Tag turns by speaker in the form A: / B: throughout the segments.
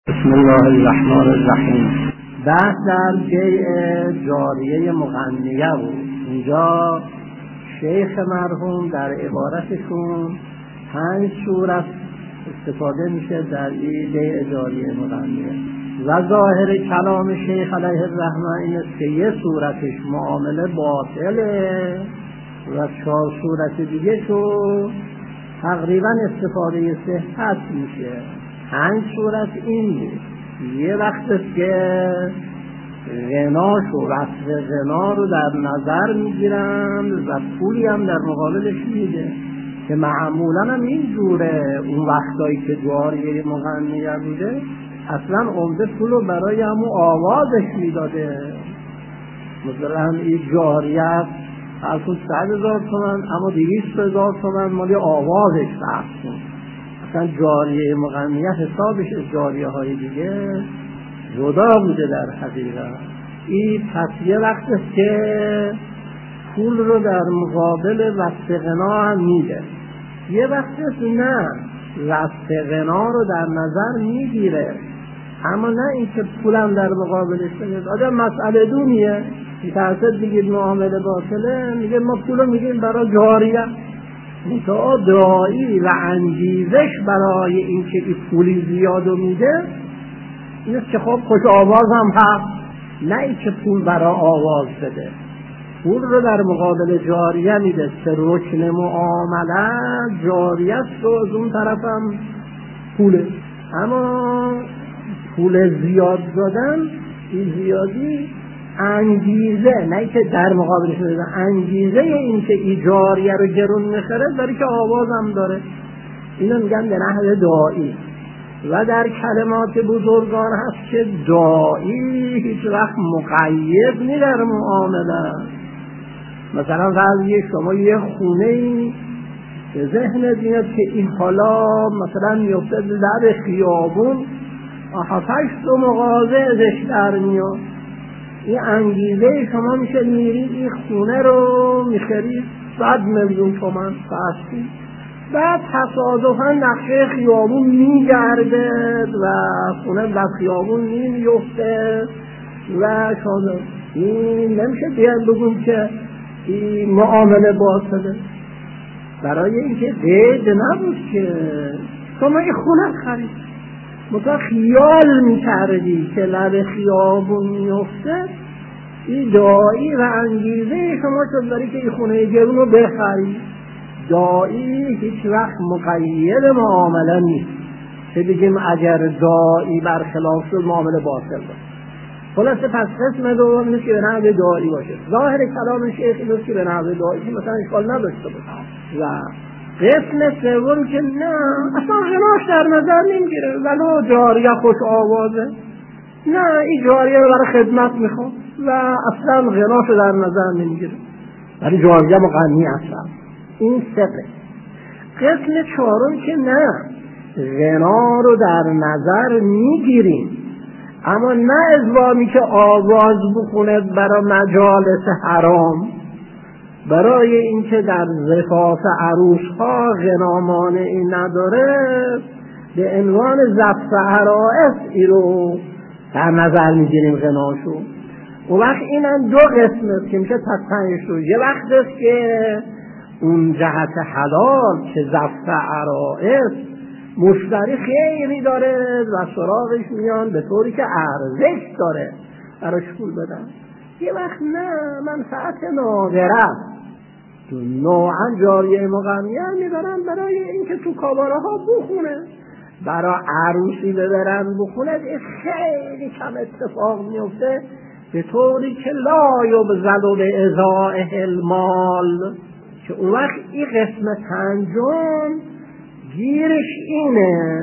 A: بسم الله الرحمن الرحیم. بحث در بیع جاریه مغنیه بود. اینجا شیخ مرحوم در عبارتشون 5 صورت استفاده میشه در این بیع جاریه مغنیه و ظاهر کلام شیخ علیه الرحمه این است که یه صورتش معامله باطله و 4 صورت دیگه شو تقریبا استفاده صحت میشه. 5 صورت این بود. یه وقت است که غناش و وصف غنا رو در نظر میگیرن و پولی هم در مقابلش میده که معمولا هم این جوره. اون وقتایی که جاریه مغنیه بوده اصلا عمده پول رو برای همون آوازش میداده. مثلا این جاریه اصلا 100,000 تومن اما 200,000 تومن مالی آوازش بحث کن. اصلا جاریه مغنیه حسابش از جاریه های دیگه جدا بوده در حقیقت. این پس یه وقت است که پول رو در مقابل وصف غنا هم میده، یه وقت است نه وصف غنا رو در نظر میگیره اما نه اینکه پولم در مقابلش بده. آدم مسئله دونیه میترسد بگید معامله باطله، میگه ما پول رو میگیم برای جاریه. منتها دایی و انگیزش برای اینکه این پولی زیادو میده این است که خب خوش آواز هم هست، نه اینکه پول برای آواز بده. پول رو در مقابل جاریه میده که رکن معامله جاریه است و از اون طرف هم پوله. اما پول زیاد دادن این زیادی انگیزه، نه که در مقابلش بده، انگیزه این که این جاریه رو گرون میخره برای که آواز هم داره. اینو میگن به نحو دائی. و در کلمات بزرگان هست که دائی هیچ وقت مقید نی در معامله. مثلا فرض شما یه خونه ای به ذهن میاد که این حالا مثلا میفته در خیابون 7-8 مغازه ازش در میاد، این انگیزه شما میشه میرید این خونه رو میخرید 100 میلیون تومان فاستی، بعد تصادفا نقشه خیابون میگرده و خونه در خیابون میفته و شما این نمیشه بیان بگون که این معامله باطله. برای اینکه قید نبود که شما این خونه خرید، مثلا خیال میکردی که لب خیابون میفته، این دائی و انگیزه شما شد برای که این خونه گرون رو بخرید. دائی هیچ وقت مقید معامله نیست که بگیم اگر دائی برخلاف شد معامله باطل باشه. خلاصه پس قسم دوم نیست که به نحو دائی باشه. ظاهر کلام شیخ این است که به نحو دائی که مثلا اشکال نداشته باشه. و قسم سوم که نه اصلا غناش در نظر نمیگیره ولو جاریه خوش آوازه، نه این جاریه برای خدمت میخواد و اصلا غناش در نظر نمیگیره ولی جاریه مغنی اصلا. این سه قسم چهارم که نه غنا رو در نظر میگیریم اما نه ازوامی که آواز بخونه برای مجالس حرام، برای اینکه در زفاف عروس ها غنا مانعی نداره به عنوان زفت عرائس ای رو در نظر میگیریم غناشو. اون وقت اینم 2 قسم است که میشه پس 5 رو. یه وقت است که اون جهت حلال که زفت عرائس مشتری خیلی داره و سراغش میان به طوری که ارزش داره براش پول بدن. یه وقت نه منفعت نادره نوعا جاریه مغنیه میبرن برای اینکه تو کاباره ها بخونه، برای عروسی ببرن بخونه. خیلی کم اتفاق میفته به طوری که لا یبذل به ازائه المال، که اون وقت این قسم 5 گیرش اینه.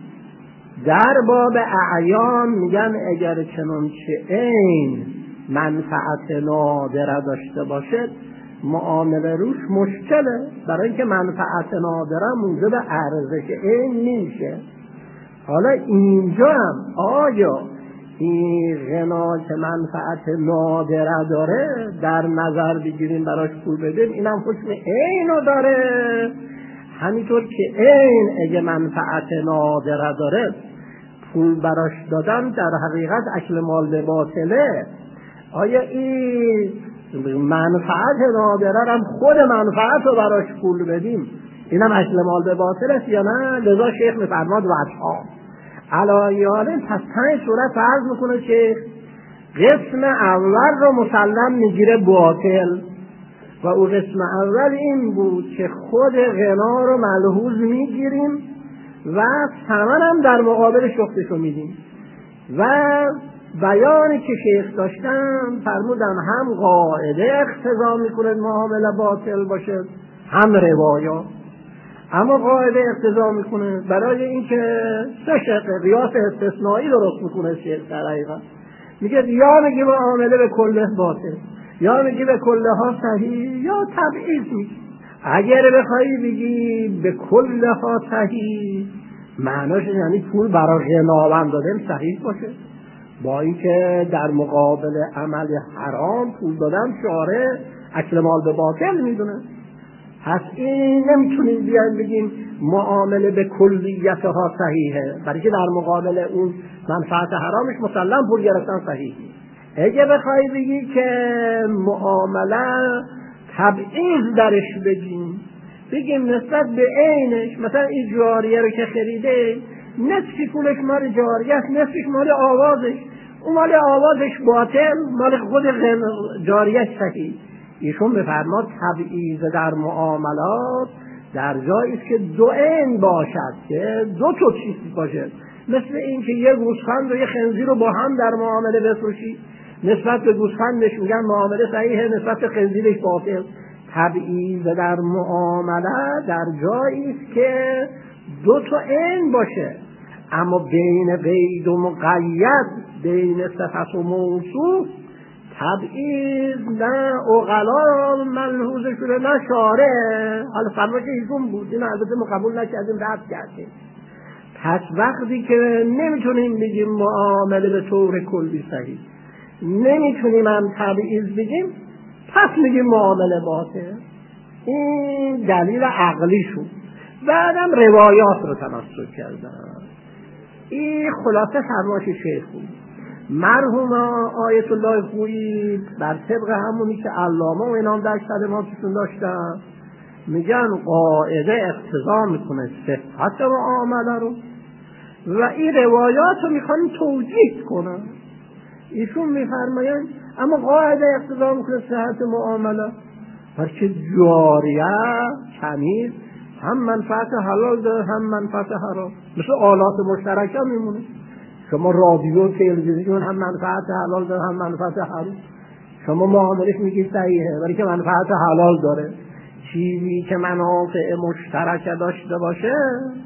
A: در باب اعیان میگن اگر چنانچه این منفعت نادره داشته باشد معامله روش مشکله، برای اینکه منفعت نادره موجب ارزش این میشه. حالا اینجا هم آیا این غنا که منفعت نادره داره در نظر بگیریم براش پول بدیم، اینم حکم اینو داره. همینطور که این اگه منفعت نادره داره پول براش دادن در حقیقت اکل مال به باطله. آیا این منفعت نادره هم خود منفعت رو براش پول بدیم اینم اکل مال به باطل است یا نه؟ لذا شیخ میفرماد وجها علایاله. پس 5 صورت فرض میکنه که قسم اول رو مسلم میگیره باطل و او قسم اول این بود که خود غنا رو ملحوظ میگیریم و ثمن هم در مقابل شخصش رو میدیم. و بیانی که شیخ داشتن فرمودن هم قاعده اقتضا میکنه معامله باطل باشه هم روایات. اما قاعده اقتضا میکنه برای اینکه 3 شق قیاس استثنایی درست میکنه شیخ در حقیقت. میگه یا میگه معامله به کله باطل یا میگه به کله ها صحیح یا تبعیض میگه. اگر بخوایی بگی به کله ها صحیح معناش یعنی پول برای غناوند دادن صحیح باشه، با اینکه در مقابل عمل حرام پول دادن شارع اکل مال به باطل میدونه. پس این نمیتونیم بیایم بگیم معامله به کلیتها صحیحه، برای که در مقابل اون منفعت حرامش مسلم پول گرفتن صحیحه. اگه بخوای بگی که معامله تبعیض درش بگیم نسبت به عینش، مثلا این جاریه رو که خریده نصفی پولش مال جاریه است نصفش مال آوازش، اون مال آوازش باطل مال خود جاریه صحیح. ایشون بفرماد تبعیض در معاملات در جایی است که دو عین باشد، که دو تا چیز باشه، مثل این که یه گوسفند و یه خنزیر رو با هم در معامله بفروشی، نسبت به گوسفندش میگن معامله صحیحه نسبت به خنزیرش باطل. تبعیض در معامله در جایی است که دو تا عین باشه، اما بین قید و مقید، بین صفت و موصوف تبعیض نه عقلا ملحوظ شده نه شارع. حالا فرمایش ایشون بود، این البته ما قبول نکردیم رد کردیم. پس وقتی که نمیتونیم بگیم معامله به طور کلی صحیح، نمیتونیم هم تبعیض بگیم، پس میگیم معامله باطل. این دلیل عقلی شد. بعدم روایات رو تمسک کردن. این خلاصه فرمایش شیخ بود. مرحوم آیت الله خویی بر طبق همونی که علامه و اینام در کلماتشون داشتن میگن قاعده اقتضا میکنه صحت معامله رو و این روایات رو میخوان توجیه کنن. ایشون میفرماین اما قاعده اقتضا میکنه صحت معامله برکه جاریه تمیز هم منفعت حلال داره هم منفعت حرام، مثل آلات مشترکه میمونه. شما رادیو تلویزیون هم منفعت حلال داره هم منفعت حرام، شما معاملش میگید صحیحه ولی که منفعت حلال داره. چیزی که منافع مشترک داشته باشه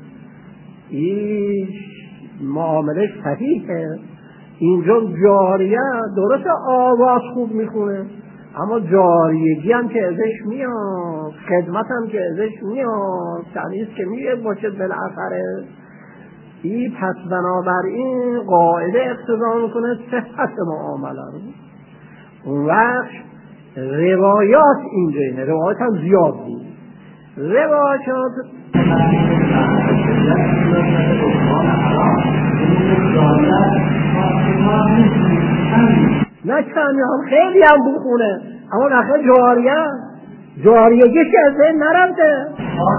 A: این معاملش صحیحه. اینجا جاریه درست آواز خوب میخونه اما جاریگی هم که ازش میاد، خدمت هم که ازش میاد، تمیز که میاد باشه بالاخره. این پس بنابراین قاعده اقتضا میکنه صحت معامله رو. اون وقت روایات اینجا اینه، روایات هم زیاد بود. روایات نه کمی هم خیلی هم بخونه اما نخیر جاریگی که از این نرمده.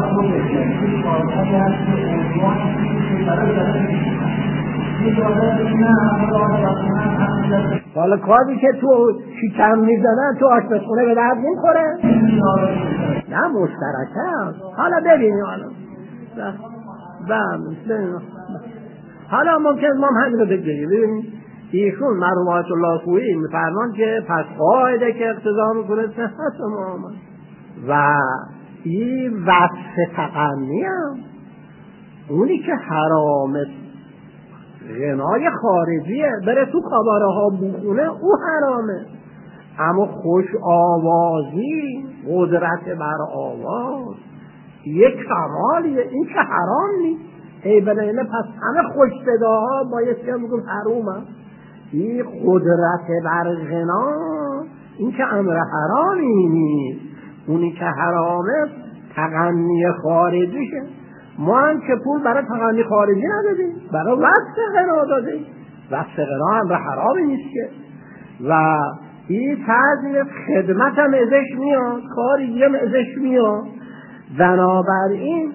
A: حالا کاری که تو شکم میزنن تو آشپزخونه به درد نمیخوره؟ نه مشترکه. حالا ببینی حالا ممکن ما همین رو بگیریم. ببینید ایشون مرحوم آیت الله خویی میفرمان که پس قاعده که اقتضا میکنه صحت معامله و این وصف تقنی هم اونی که حرامه غنای خارجیه بره تو کاباره ها بخونه او حرامه، اما خوش آوازی قدرت بر آواز یک کمالیه، این که حرام نیست. ای بنینه پس همه خوش صداها باید که بگم حرومه. این قدرت بر غنا این که امر حرامی نیست، اونی که حرامه تغنی خارجیشه. ما هم که پول برای تقنی خارجی ندادیم، برای وصف غنا دادیم. وصف غنا هم به حرامی نیست که. و این تعظیم خدمت هم ازش میاد، کاری هم ازش میاد. بنابراین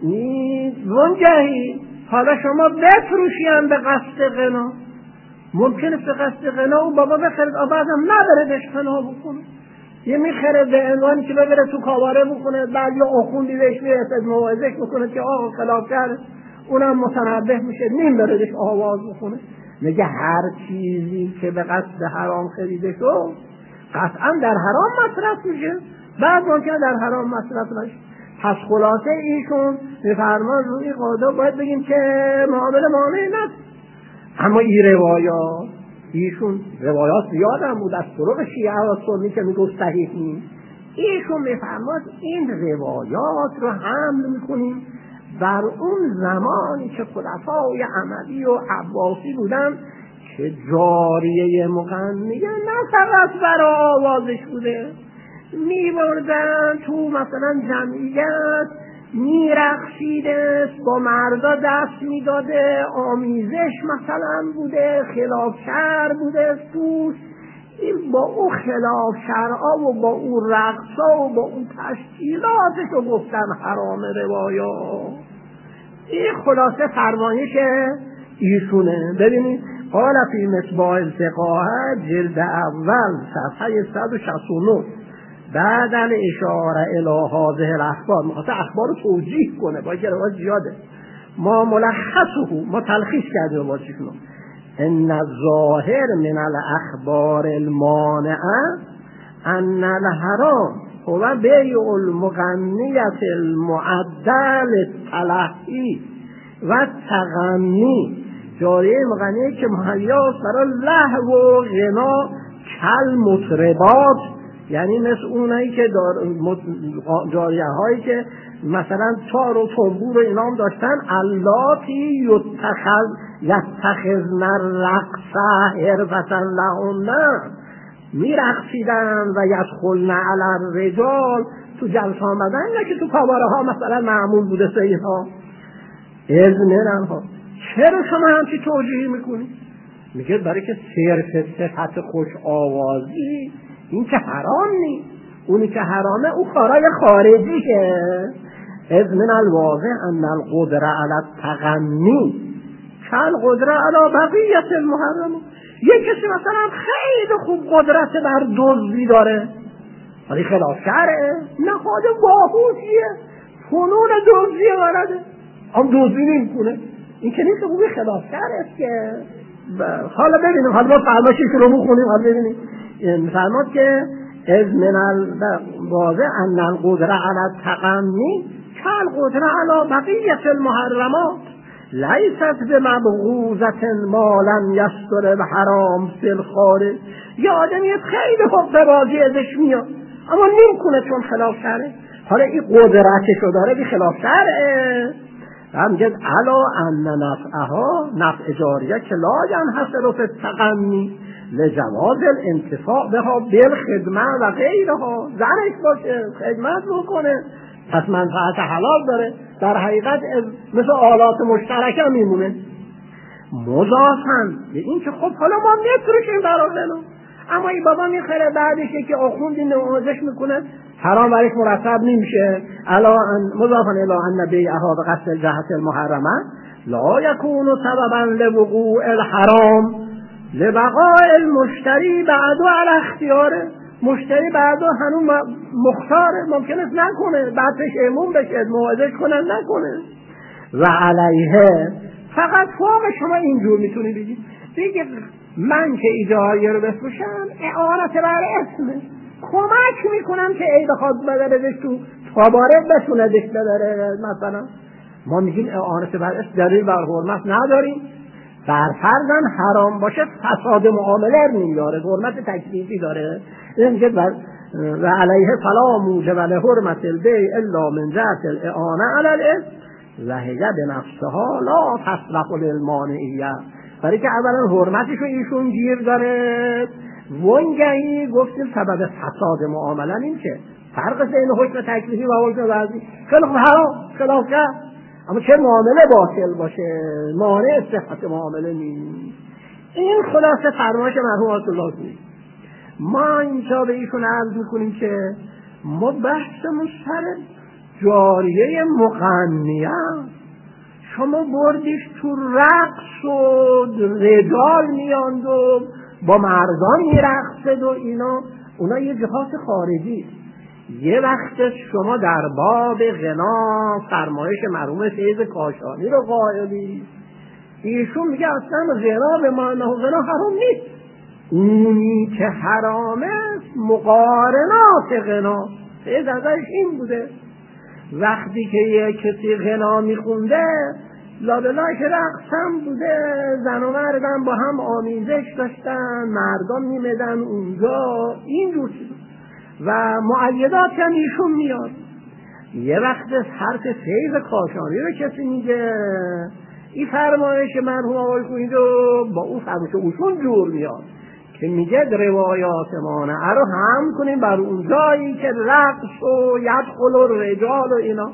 A: منجهی حالا شما بفروشیم به قصد غنا، ممکنه به قصد غنا اون بابا بخرد بعدم نبره بهش غنا بکنه، یه میخره به عنوانی که ببره تو کاباره بکنه، بعد یه اخوندی بهش میرسد موعظه میکنه که آقا خلاف کرده، اونم متنبه میشه نیم بره بهش آواز بکنه. میگه هر چیزی که به قصد حرام خریده شد قطعا در حرام مصرف میشه، بعد ممکنه در حرام مصرف نشه. پس خلاصه ایشون میفرمان روی قاعده باید بگیم که معامله نست. اما این روایات ایشون روایات زیاد هم بود از طرق شیعه و سنی که میگفت صحیح نیست. ایشون میفرماد این روایات رو حمل میکنیم بر اون زمانی که خلفای اموی و عباسی بودن که جاریه مغنیه نه فقط برای آوازش بوده، میبردن تو مثلا جمعیت میرقصیده، با مردا دست میداده، آمیزش مثلا بوده، خلاف شرع بوده توش. این با او خلاف شرعا و با او رقصا و با او تشکیلاتش رو گفتن حرام روایات. این خلاصه فرمایش ایشونه. ببینید قال فی مصباح الفقاهه جلد اول صفحه 169 بعد الاشاره الی هذه الاخبار، میخواد اخبار رو توجیه کنه با اینکه روایت زیاده، ما ملخصه ما تلخیص کردیم واسهشون. ان الظاهر من الاخبار المانعه ان الحرام هو بیع المغنیه المعدل التلهی و تغنی، جاریه مغنیه که مهیاست برای لهو و غنا کل مطربات، یعنی مثل اونایی که جاریه هایی که مثلا تار و تنبور و اینام داشتن، اللاتی یتخذن الرقص حرفة لهن، میرقصیدن و یدخلن علی الرجال، تو جلسه آمدن نه که تو کاباره ها مثلا معمول بوده سید ها ازمنن ها. چرا شما همچی توجیهی میکنی؟ میگه برای که صرف صفت خوش آوازی این که حرام نیست، اونی که حرامه او کارای خارجیه. از من الواضح ان القدره علی التغنی کل قدره علی بقیت المحرم. یک کسی مثلا خیلی خوب قدرت بر دزدی داره ولی خلاف شرعه، نهاد باهوشیه، فنون دزدی بلده، هم دزدی نمیکنه، این که نیست خوبی خلاف شرعه که. حالا ببینیم، حالا ما فرمایشی که رو بخونیم حالا ببینیم. فرماد که از من الواضح ان القدره علی التغنی کل قدره علی بقیت المحرمات لیست بمبغوزة ما لم یستر بحرام فی الخارج. یه آدمی خیلی حق بازی ازش میاد اما نمیکنه چون خلاف شرعه، حالا این قدرتشو داره بی خلاف شرعه. هم جد علا ان نفعها نفع جاریه که لا ینحصر فی التغنی لجواز الانتفاع بها بالخدمه و غیرها. زنش باشه خدمت بکنه پس منفعت حلال داره، در حقیقت مثل آلات مشترکه میمونه. مضافن به این که خب حالا ما میفروشیم برای غنا، اما این بابا میخره بعدش که آخوندی نمازش میکنه حرام برش مرتب نمیشه. مضافن الی ان بیعها به قصد الجهت المحرمه لا یکون سببا لوقوع الحرام لبقاء المشتری بعدو علی اختیاره. مشتری بعدو هنوز مختاره، ممکنه نکنه، بعد پشیمون بشه، موعظش کنن نکنه. و علیه فقط فوق شما اینجور میتونی بگید من که ایجاریه رو بفروشم اعانت بر اسمه، کمک میکنم که ای بخواد بدردش تو تاباره بتوندش ببره. مثلا ما میگیم اعانت بر اسم دلیل بر حرمت نداریم، بر فرضاً حرام باشه فساد معامله میاره، حرمت تکلیفی داره. این میگه و علیه فلا موجب لحرمت البیع الا من جهت الاعانه علی الاسم و هی بنفسها لا تصلح للمانعیه. برای که اولا حرمتشو ایشون گیر داره، وانگهی گفتیم سبب فساد معامله این که فرق بین حکم تکلیفی و حکم وضعی خیلی حرام خلاف کرد، اما چه معامله باطل باشه مانع صحت معامله نیست. این خلاصه فرمایش مرحوم آیت الله خویی. ما اینجا به ایشون عرض میکنیم که ما بحثمون سر جاریه مغنیه، شما بردیش تو رقص و رجال میاند و با مردان میرقصد و اونا یه جهات خارجی. یه وقت شما در باب غنا فرمایش مرحوم سید کاشانی رو قائلی، ایشون میگه اصلا غنا به معنی غنا حرام نیست، اونی که حرامه مقارنات غنا. سید ازش این بوده وقتی که یه کسی غنا میخونده لابلای که رقصم بوده، زن و مردن با هم آمیزش داشتن، مردان میمدن اونجا، اینجور چیز و معیدات هم ایشون میاد. یه وقت حرف سید کاشانی رو کسی میگه، این فرمایش مرحوم آقای خویی رو با اون فرمایش اوشون جور میاد که میگه روایات مانعه رو هم کنیم بر اون جایی که رقص و یدخل و رجال و اینا.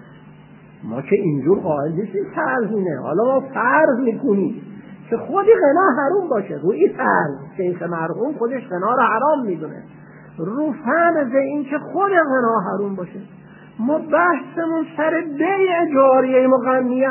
A: ما که اینجور قائل نیستیم فرضینه. حالا ما فرض میکنیم که خودی غنا حرام باشه، روی فرض شیخ مرحوم خودش غنا رو حرام میدونه، رو فرض این که خود غنا حرام باشه ما بحثمون سر بیع جاریه مغنیه،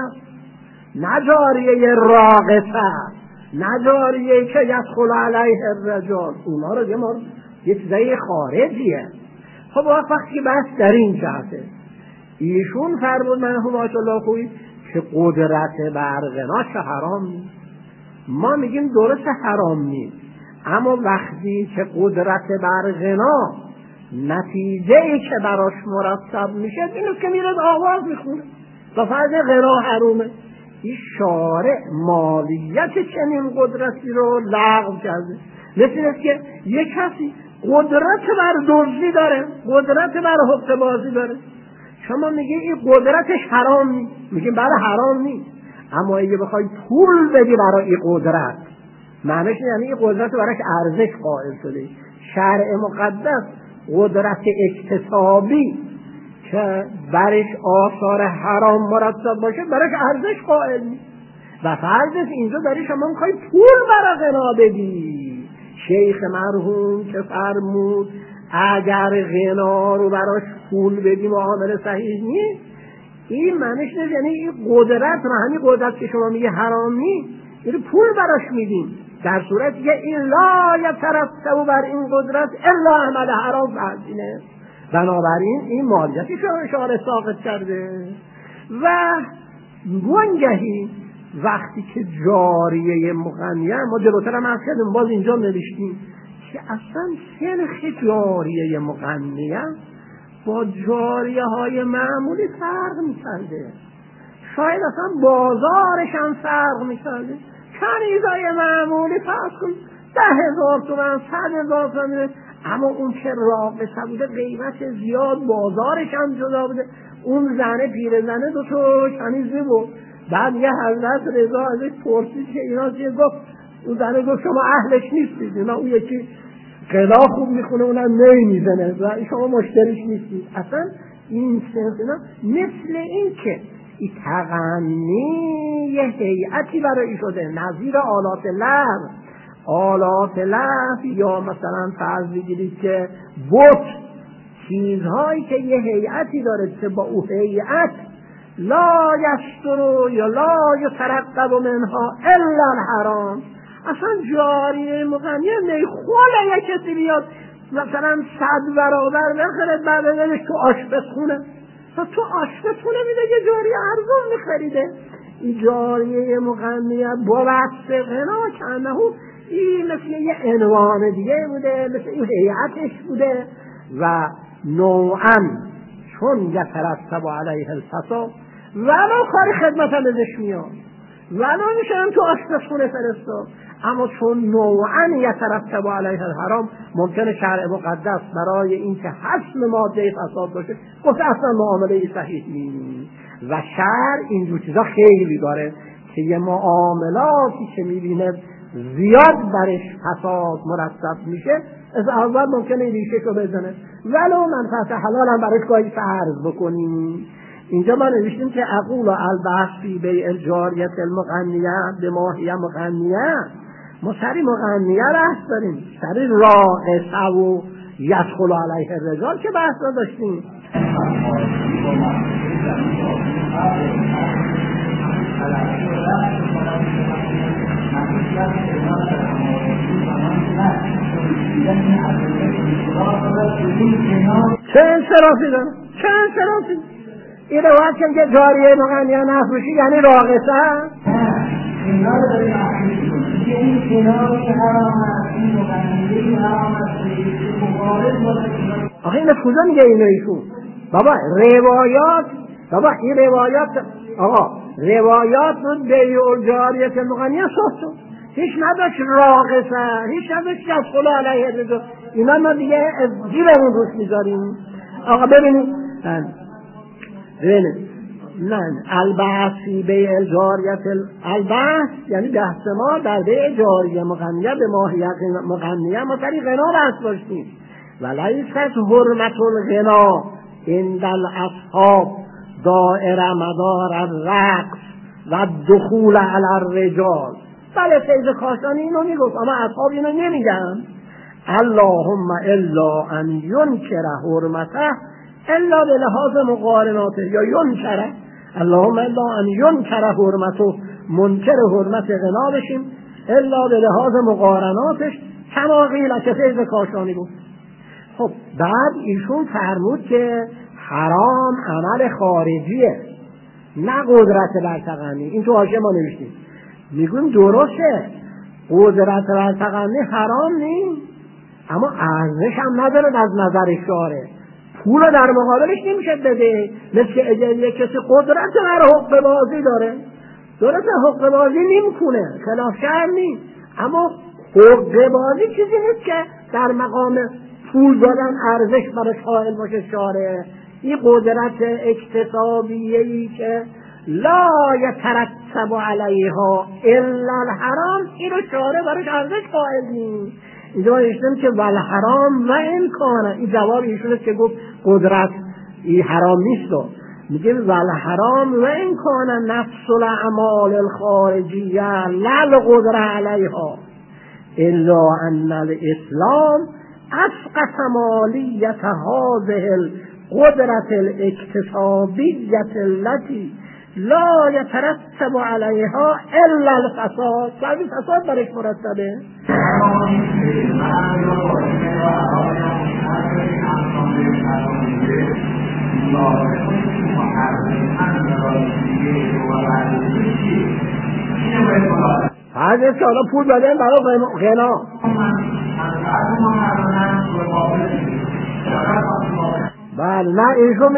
A: نه جاریه راقصه، نه جاریه که یدخل علیه الرجال. اونا رو یه چیزای خارجیه. خب وقتی بحث در این جهته ایشون فرمود مرحوم آیت الله خویی که قدرت بر غنا چه حرام نیست. ما میگیم درست حرام نیست، اما وقتی که قدرت بر غنا نتیجه ای که براش مرتب میشه اینو که میره آواز میخونه و فرض غنا حرومه، این شارع مالیت چنین قدرتی رو لغو کرده. مثل که یک کسی قدرت بر دزدی داره، قدرت بر حقه بازی داره، شما میگه این قدرتش حرام نیست، میگیم بله حرام نیست، اما اگه بخوای پول بدی برای این قدرت، معنیش یعنی این قدرت براش ارزش قائل شده. شرع مقدس قدرت اکتسابی که برش آثار حرام مرتب باشه براش ارزش قائل نیست و فرضش اینجا داری شما میخوای پول برای غنا بدی. شیخ مرحوم که فرمود اگر غنا رو براش پول بدی معامله صحیح نیست، این معنیش یعنی این قدرت رو، همین قدرت که شما میگه حرام نیست، این پول براش میدیم، در صورتی که این لا یترتب بر این قدرت الا عمل حرام فرضینه. بنابراین این مالیتی شارع ساقط کرده. و وانگهی وقتی که جاریه مغنیه، ما جلوتر هم عرض کردیم باز اینجا نوشتیم که اصلا سلخ جاریه مغنیه با جاریه های معمولی فرق می‌کرده، شاید اصلا بازارش هم فرق می‌کرده. کنیزای معمولی فرض کن 10,000 تومان 100,000 تومان، اما اون که راقصه بوده قیمت زیاد، بازارش هم جدا بوده. اون زنه پیرزنه دو تا کنیز بود، بعد یه حضرت رضا ازش پرسید که اینا چیه، گفت اون زنه گفت شما اهلش نیستید، اینا اون یکی قضا خوب میخونه اونم نمیزنه و شما مشتریش نیستید. اصلا این سنسینا مثل این که این تغنی یه هیئتی برای شده نظیر آلات لهو. آلات لهو یا مثلا فرض بگیرید که بت، چیزهایی که یه هیئتی داره که با او هیئت لا یشترو یا لا یترقب منها الا الحرام. اصلا جاریه مغنیه نیخوله یک کسی بیاد مثلا 100 برابر بخره بعد ازش تو آشپزخونه، تو آشپزخونه میده یه جاریه ارزون میخریده. این جاریه مغنیه با وقت غنا کنه این مثل یه عنوان دیگه بوده، مثل این هیئتش بوده و نوعا چون یترتب علیه الفساد ولو کار خدمت هم ازش میاد، ولو میشه هم تو آشپزخونه فرستاد، اما چون نوعا یترتب علیه الحرام ممکنه شرع مقدس برای این که حسم ماده فساد باشه گفته اصلا معامله صحیح نیست. و شرع اینجور چیزا خیلی داره که یه معاملاتی که میبینه زیاد برش فساد مرتب میشه از اول ممکنه ریشه رو بزنه، ولو منفعت حلال هم برش گاهی فرض بکنیم. اینجا ما نوشتیم که اقول البحث فی بیع الجاریة المغنیه به ما هی مغنیه. ما سری مغنیه بحث داریم، سری راقصه و یدخل علیه الرجال که بحث داشتیم. چه انصرافی داره؟ چه انصرافی؟ این روایت که جاریه مغنیه نفروشی یعنی راقصه؟
B: اینا رو داریم احکیمی کنیم که این کناری که حرام هست، این مغنیه حرام هست، مبارد باید
A: آخه این کجا میگه اینو ایشون؟ بابا روایات، بابا این روایات، آقا روایات بود بیع الجاریة المغنیه صحت شد، هیچ نداشت راقصه، هیچ نداشت یدخل علیه الرجال. اینا ما دیگه جیبمون روش میذاریم. آقا ببینید نه البحث فی بیع الجاریة البحث یعنی بحث ما در بیع جاریه مغنیه به ماهیت مغنیه ما سری غنا بحث داشتیم. ولیست حرمت الغنا عند الاصحاب دائره مدار الرقص و دخول علی الرجال. بله فیض کاشانی اینو میگفت، اما اصحاب اینو نمیگن. اللهم الا ان ینکر حرمته الا به لحاظ مقارناته، یا ینکره اللهم الا ان ینکر حرمته، منکر حرمت غنا بشیم الا به لحاظ مقارناتش، کما قیل که فیض کاشانی بود. خب بعد ایشون فرمود که حرام عمل خارجیه نه قدرت بر تغنی. این تو حاشیه ما نوشتیم، میگویم درسته قدرت بر تغنی حرام نیست، اما ارزش هم نداره از نظر شارع، پول در مقابلش نمیشه بده. مثل که اگر یک کسی قدرت بر حقه بازی داره، درسته حقه بازی نمیکنه، خلاف شرع نیست، اما حقه بازی چیزی نیست که در مقام پول دادن ارزش برای قائل باشه شارع. این قدرت اکتسابیه‌ای که لا یترتب علیها الا الحرام، اینو شارع براش ارزش قائل نیست. اینجا نوشتم که والحرام و امکانه، این جواب ایشونه که گفت قدرت این حرام نیست، میگه والحرام و امکانه نفس الاعمال الخارجیه لا القدره علیها الا ان الاسلام اسقط مالیت هذه القدرة الاکتسابیه التي لا یترتب علیها الا الفساد. سبب فساد برش مرتبه. هرگز که حالا پول دادن برای غنا. بله نه ایشون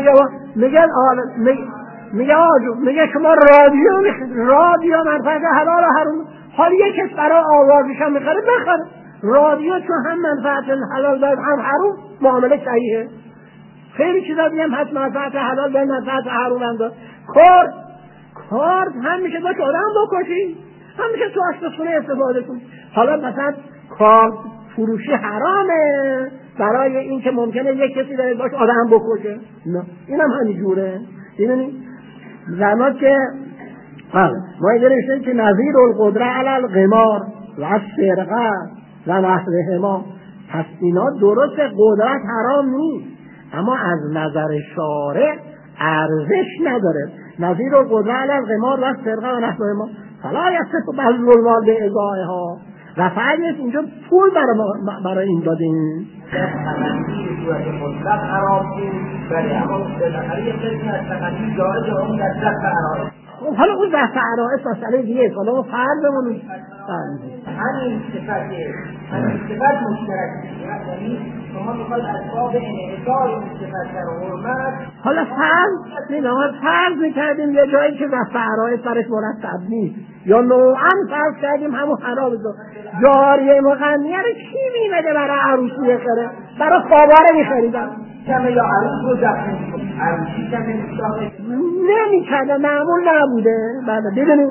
A: میگه شما رادیو منفعت حلال و حرام، حالا یک کس برای آوازش هم میخره بخره رادیو، چون هم منفعت حلال داره هم حرام، معامله صحیحه. خیلی چیزا دیگه هم هست منفعت حلال داره منفعت حرام هم داره. کارت هم میشه باش آدم بکشی، هم میشه تو آشپزخونه استفاده کنی. حالا مثلا کارت فروشی حرامه برای این که ممکنه یک کسی داره باش آدم بکشه، نه اینم همینجوره. اینی زمان که ما اینجا که نظیر القدره علی القمار و السرقه و نحوهما، پس اینا درست قدرت حرام نیست، اما از نظر شارع ارزش نداره. نظیر القدره علی القمار و السرقه و نحوهما فلا یصح بذل المال بإضاعتها. و فقط اینجا پول برای این دادیم.
B: مطلق حرام بود، ولی اما بالاخره یک قسم از تقدیم جایز اون در دست عرائض.
A: خب حالا اون دست عرائض مسئله دیگه، حالا ما فرضمون
B: همین صفت مشترک، یعنی شما میخواید اسباب انحصار این صفت در حرمت.
A: حالا فرض میکردیم یه جایی که دست عرائض برش مرتب نیست، یا نوعا فرض کردیم همون حرام جاریه مغنیه رو کی میمده برای عروسی بخره؟ برای خواباره میخریدن
B: کمه یا عروس رو دفت میکنه، عروسی کمه میشتاقه
A: نمیکرده، معمول نبوده. بله ببینید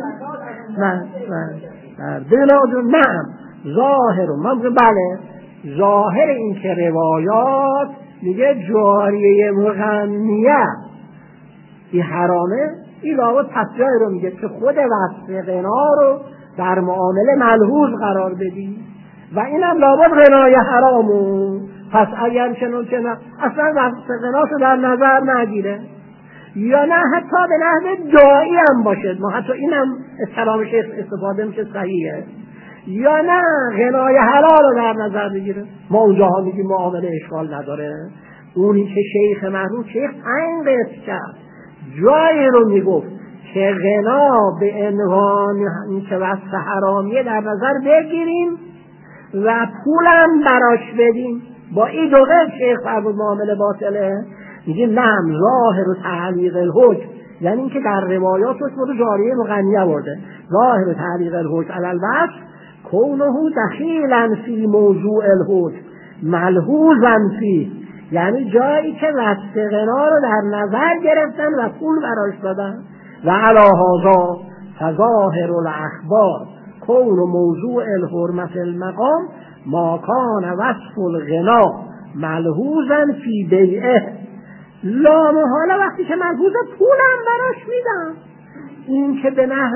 A: نه ظاهر بله ظاهر این که روایات میگه جاریه مغنیه این حرامه، این لابد پس جای رو میگه که خود وصف غنا رو در معامله ملحوظ قرار بدی و اینم لابد غنای حرامو. پس اگر چنون اصلا وصف غناشو در نظر نگیره، یا نه حتی به نحو داعی هم باشه، ما حتی اینم از کلام شیخ استفاده میشه صحیحه، یا نه غنای حلال رو در نظر بگیره، ما اونجاها میگیم معامله اشکال نداره. اونی که شیخ مرحوم شیخ 5 قسم کرد، جایی رو میگفت که غنا به عنوان که وصف حرامیه در نظر بگیریم و پولم براش بدیم. با این 2 قسم شیخ فرمود معامله باطله. میگه نعم ظاهر و تعلیق الحکم، یعنی اینکه در روایات رو جاریه مغنیه برده، ظاهر و تعلیق الحکم علی الوصف کونه دخیلا فی موضوع الحکم ملحوظا فی، یعنی جایی که وصف غنا رو در نظر گرفتن و پول براش دادن. و علی هذا فظاهر الاخبار کون موضوع الحرمت المقام ما کان وصف الغنا ملحوظا فی بیعه، لا محاله وقتی که ملحوظ پولم براش میدم. این که به نحو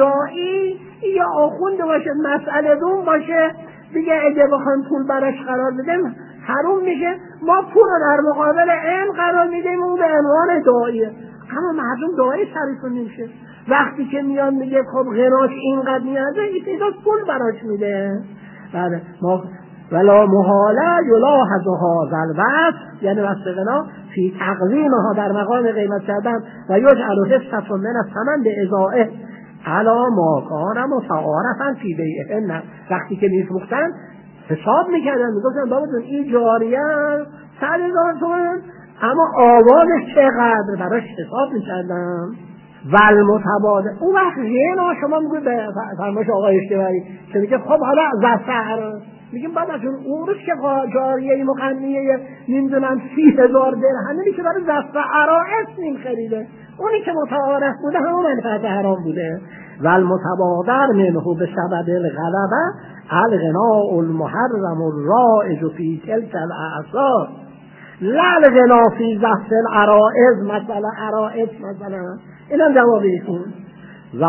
A: داعی یا آخونده باشه، مسئله دون باشه، دیگه اگه بخوایم پول براش قرار بدیم حروم میشه. ما پول رو در مقابل علم قرار میدیم، اون به عنوان داعیه، اما مردم داعی شریف نمیشه. وقتی که میان میگه خب غناش اینقدر نیازه، این پیدا پول براش میده. بله ما ولا محاله یلاحظ هذا الوصف، یعنی وصف غنا فی تقویمها در مقام قیمت کردن و یجعل حصة من الثمن بإضاعه علی ما کان متعارفا فی بیعهن. وقتی که میفروختن حساب میکردن، میگفتن بابا جون این جاریه 100,000 تومان، اما آوازش چقدر، براش حساب میکردن. ول متبادل اون وقت غنا شما میگوید به فرمایش آقای اشتباری که میگه خب حالا زفر میگیم بابا جون اون روز که جاریه مقنیه نمیدونم 30,000 درهمه که برای زفر عرائس نیم خریده، اونی که متعارف بوده همون منفعت حرام بوده. ول متبادر منه به سبب الغلبه الغناء المحرم الرائج فی تلک الاعصار لا الغنا فی زفر العرائس، مثلا عرائس مثلا. اینم جواب ایشون. و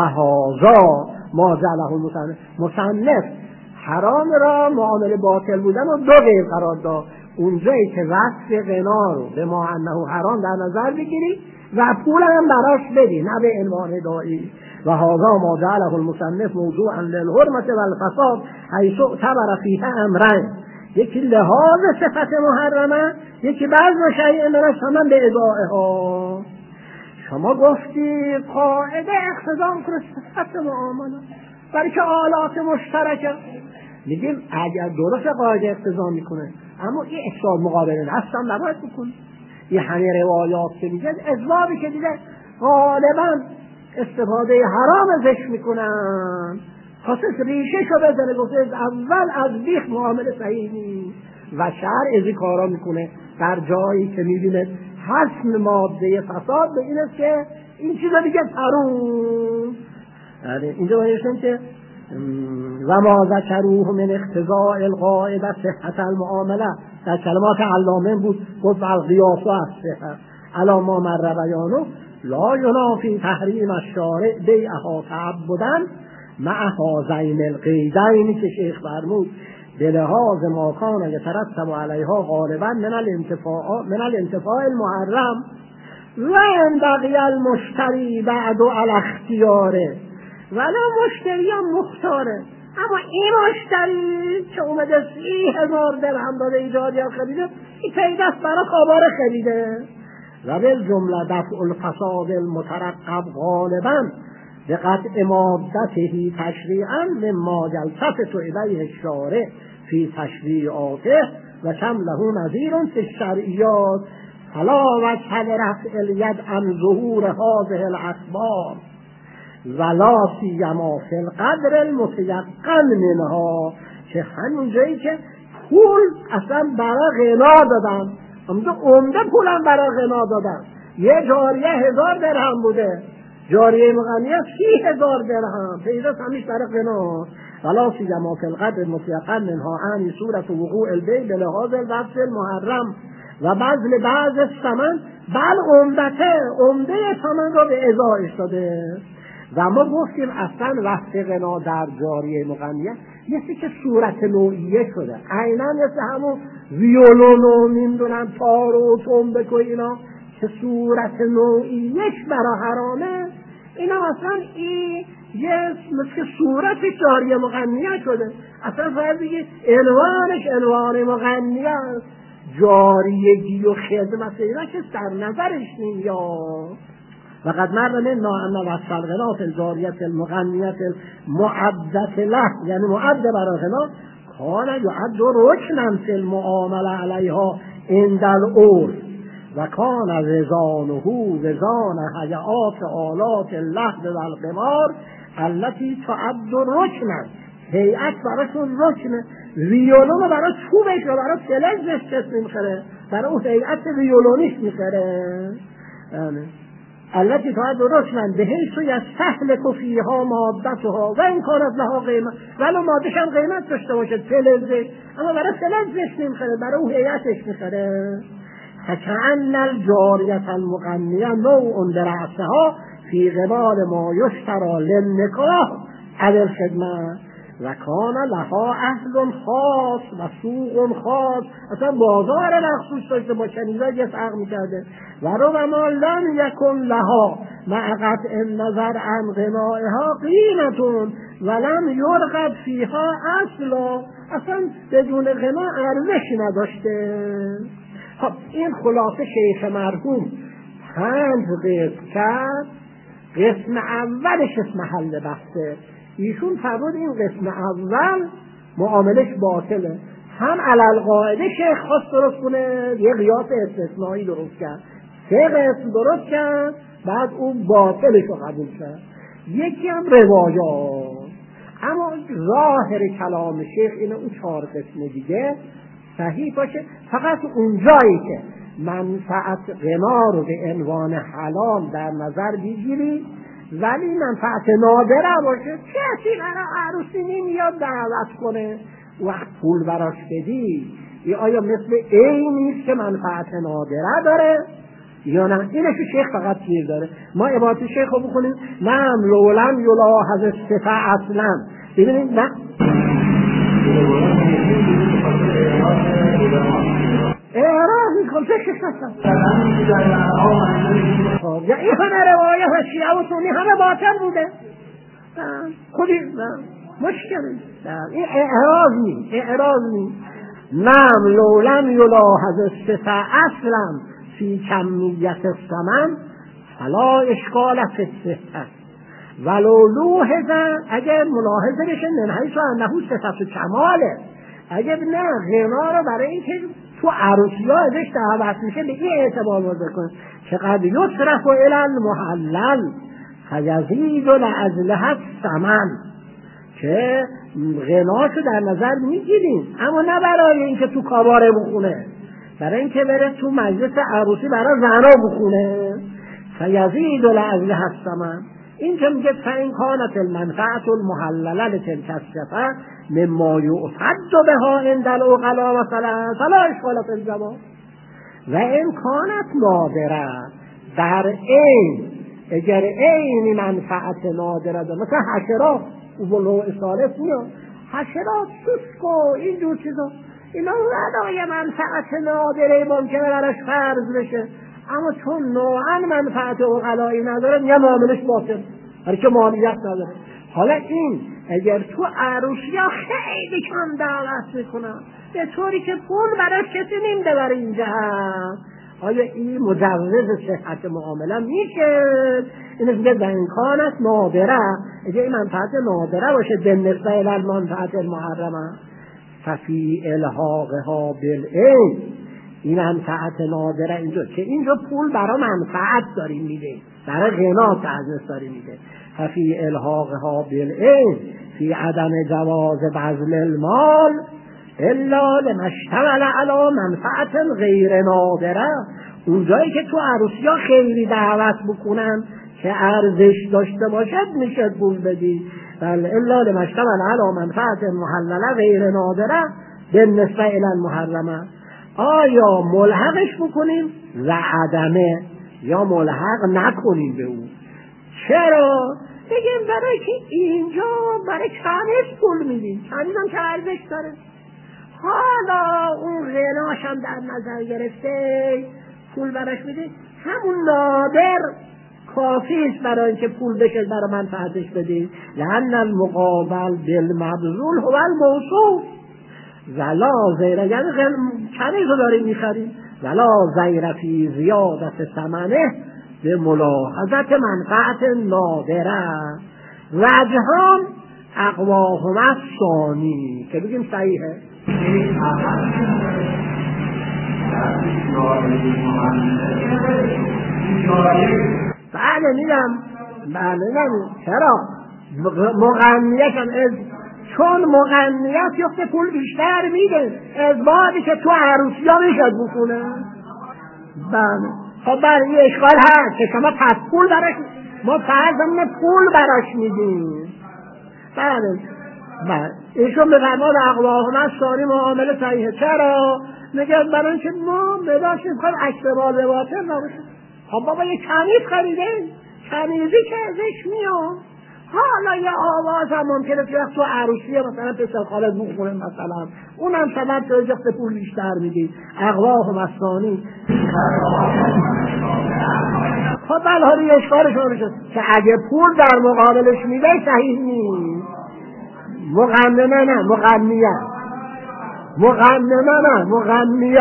A: هذا ما جعله مصنف حرام را معامله باطل بودن و 2 غیر قرار داد. اونجایی که وصف غنا رو به ما انه حرام در نظر بگیری و پول هم براش بدی، نه به عنوان داعی. و هذا ما جعله المصنف موضوعا للحرمة والفساد حیث اعتبر فیه امرین، یکی لحاظ صفت محرمه، یکی بعض شیء من الثمن به اضاعها. شما گفتی قاعده اقتضا کنه صفت معامله برای که آلات مشترکه، میگیم اگر درست قاعده اقتضا میکنه اما این اقتصاد مقابل نفس هم نباید بکنه. این همه روایات که میگن اضافی که دیگه غالبا استفاده حرام ازش میکنن، خاصه ریشه شو بزنه گفته اول از بیخ معامله صحیح نیست و شرع ازی کارا میکنه در جایی که میبینه حسن ماده فساد به این است که این چیزا دیگه حرام. اینجا باید که و ما ذکروه من اقتضاء القاعده صحت المعامله در کلمات علامه بود، گفت القیاس و الصحه علی ما مر بیانه لا ینافی تحریم الشارع بیعها تعبدا مع هذین القیدین که شیخ فرمود به لحاظ ما کان یترتب علیها غالبا من الانتفاع المحرم و ان بقی المشتری بعد علی اختیاره ولی مشتری هم مختاره. اما این مشتری که اومده 30,000 درهم داده ایجادی ها خریده، این پیدست برای خواباره خریده. و بالجمله دفع الفساد المترقب غالبا به قطع مادته تشریعا مما یلتفت الیه الشارع فی تشریعاته و کم له نظیر فی الشرعیات فلا وجه لرفع الید عن ظهور هذه الاخبار ولا سیما فی القدر المتیقن منها، که همون جایی که پول اصلا برای غنا دادن، عمده پولم برای غنا دادن، یه جاریه 1,000 درهم بوده، جاریه مغنیه 30,000 درهم، پیداست همیش برای غنا. ولا سیما فی القدر المتیقن منها عنی صورت وقوع البیع به لحاظ الوصف المحرم و بذل بعض الثمن بل عمده ثمن را به ازایش داده. و ما گفتیم اصلا وقت غنا در جاریه مغنیه مثل که صورت نوعیه شده، عیناً مثل همون ویولون و نمیدونم تار و تنبک و اینا که صورت نوعیهش برا حرامه، اینا اصلا این یه مثل صورت جاریه مغنیه شده. اصلا باید بگید عنوانش عنوان مغنیه است، جاریگی و خدمت اینا که در نظرش نمیاد. وقد مر منا ان وصف الغنا فی الجاریة المغنیة المعدة له، یعنی معده برای غنا، کان یعد رکنا فی المعامله علیها عند العرف و کان وزانه وزان هیئات آلات اللهو و القمار التي تعد رکنا. هیئت براشون رکنه، ویولون برای چوبش و برای فلزش کس میخره، برای اون هیئت ویولونیش میخره. التي تعد رکنا بحیث یستهلک فیها مادتها و این کانت لها قیمت، ولو مادهش هم قیمت داشته باشد فلزش، اما برای فلزش نمیخره، برای اون هیئتش میخره. فکأن الجاریة المغنیة نوع برأسها فی قبال ما یشتری للنکاح علی الخدمة و کان لها اهل خاص و سوق خاص، اصلا بازار مخصوص داشته، با شنیدن یه فرق میکرده. و ربما لم یکن لها مع قطع النظر عن غنائها قیمت ولم یرغب فیها اصلا، اصلا بدون غنا ارزشی نداشته. خب این خلاصه شیخ مرحوم 5 قسم کرد. قسم اولش محل بحثه. ایشون فرمود این قسم اول معاملش باطله، هم علل قاعده شیخ خواست درست کنه، یه قیاس استثنایی درست کرد، 3 قسم درست کرد، بعد اون باطلش رو قبول کرد. یکی هم روایات، اما ظاهر کلام شیخ اینه اون 4 قسم دیگه صحیح باشه، فقط اون جایی که منفعت غنا رو به عنوان حلال در نظر بگیری ولی منفعت نادره باشه، کسی برای عروسی نمیاد دعوت کنه وقت پول براش بدی، ای آیا مثل اینیست که منفعت نادره داره یا نه؟ اینش شیخ فقط گیر داره. ما عبارت شیخ رو بکنیم نعم لولم یلاحظ الصفه اصلا. ببینید نه اعراض میکن فکرش نستم یا این همه روایه و شیعه و سنی همه باطل بوده، خودی مشکل این اعراض نی نعم لولم یلاحظ الصفه اصلا فی کمیت الثمن فلا اشکال فی الصحه ولو لوحظه، اگر ملاحظه بشه من حیث انه صفت کماله، اگر نه غنا رو برای اینکه تو عروسی‌ها ازش دعوت میشه به این اعتبار بکنه که قد یصرف الی المحلل فیزید لاجلها الثمن، که غناشو در نظر میگیریم اما نه برای اینکه تو کاباره بخونه، برای اینکه بره تو مجلس عروسی برای زنا بخونه. فیزید لاجلها الثمن، این که میگه فإن کانت المنفعة المحلله لتلك الصفة مما یعتد بها عند العقلاء مثلا فلا اشکال فی الجواز و ان کانت نادره، در عین اگر عین منفعت نادره ده، مثلا حشرات و نوع ثالث میاد، حشرات سوسک و اینجور چیزا، اینا نداره منفعت نادره ممکنه براش فرض بشه، اما چون نوعا منفعت عقلایی نداره یه معاملش باطل، هرچه که معاملیت نداره. حالا این اگر تو عروسی ها خیلی کم دعوت میکنن به طوری که پول براش کسی نمیده برای این جهت، آیا این مجوز صحت معامله میشه؟ این میگه در امکانت نادره، اگه این منفعت نادره باشه بالنسبه الی المنفعت المحرمه ففی الحاقها بالعین، این منفعت نادره اینجا که اینجا پول برای منفعت داریم میده، برای غنا تعزیز داریم میده، ففی الحاقها بالعین فی عدم جواز بذل المال الا لما اشتمل علی منفعت غیر نادره، اونجایی که تو عروسی ها خیلی دعوت بکنن که ارزش داشته باشد میشه پول بدی، بله الا لما اشتمل علی منفعت محلله غیر نادره بالنسبه الی المحرمه. آیا ملحقش بکنیم و عدمه یا ملحق نکنیم به او. چرا؟ بگیم برای که اینجا برای کنیز پول میدیم، کنیز هم که ارزش داره. حالا اون غناش هم در نظر گرفته پول براش میده، همون نادر کافیست برای اینکه پول بشه برای منفعتش بدید. لأن المقابل بالمبذول هو الموصوف ولا زیر، یعنی کنیز رو داریم میخریم ولا زیر فی زیادت ثمنه به ملاحظت منفعت نادره. وجهان اقواهما الثانی که بگیم صحیحه. بله میگم، چرا مغنیت هم چون مغنیت یفته پول بیشتر میده از بعدی که تو عروسی ها میشد بکنه. بله خب برای یه اشکال هست که شما پس پول براش، ما فرضمونه پول براش میدیم. بله ایشون به فرمان اقواهما الثانی معامله صحیحه. چرا؟ میگه برای اینکه ما بداشتیم خواهیم اشتباه باطل نباشه. خب بابا یه کنیز خریده، کنیزی که ازش میاد، حالا یه آواز هم ممکنه تو عروسیه مثلا پسر خالد بخونه مثلا، اونم سبب تو جخت پول بیشتر میدی. اقواهما الثانی. خب بله یه اشکالشون میشه که اگه پول در مقابلش میده صحیح نیست. مغنمه نه مغنیه، مغنمه نه مغنیه.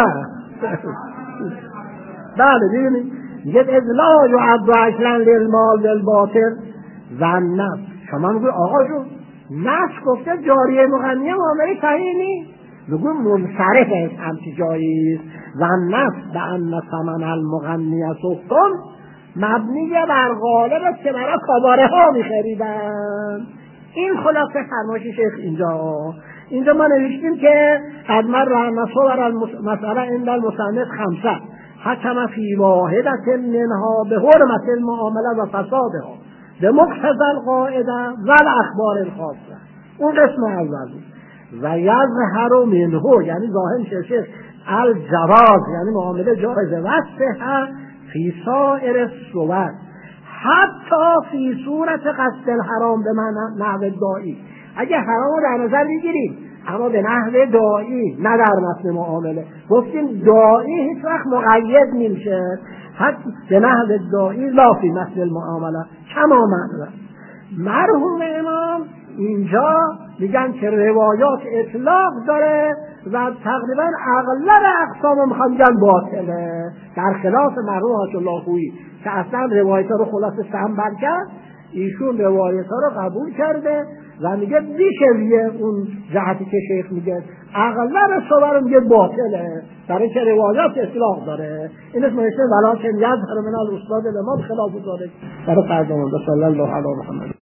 A: بله ببینید میگه از لا یعد اصلا للمال للباطل و نفس. شما میگوی آقا جون نفس گفته جاریه مغنیه معامله صحیح نیست، میگوی منصرف است همچی جاییست. و نفس به ان ثمن المغنیه سفتم مبنیه بر غالب است که برای کاباره ها میخریدن. این خلاصه فرمایش شیخ اینجا ما نوشتیم که قد مر نصور المسأله عند المصنف خمسه حکم فی واحدة منها به حرمت المعامله و فسادها به مقتضی القاعده و الاخبار الخاصه. اون قسم اول و یظهر منه یعنی ظاهر شیخ الجواز یعنی معامله جایزه و صحه فی سائر الصور حتی فی صورت قصد الحرام به نحو دائی. اگه حرام رو در نظر میگیریم اما به نحو دائی نه در متن معامله. گفتیم دائی هیچ وقت مقید نمیشه، حتی به نحو دائی لا فی متن المعامله کما معنا. مرحوم امام اینجا میگن که روایات اطلاق داره و تقریبا اغلب اقسام میخوان میگن باطله، در خلاف مرحوم حاج الله خویی که اصلا روایت ها رو خلاصه سنبل کرد. ایشون روایت ها رو قبول کرده و میگه بیشویه اون جهتی که شیخ میگه اغلب صور رو میگه باطله برای که روایات اطلاق داره. این اسم نوشته ولیکن یظهر من الاستاد لما بخلاف ذلک برای ترجمه. صلی الله علی محمد.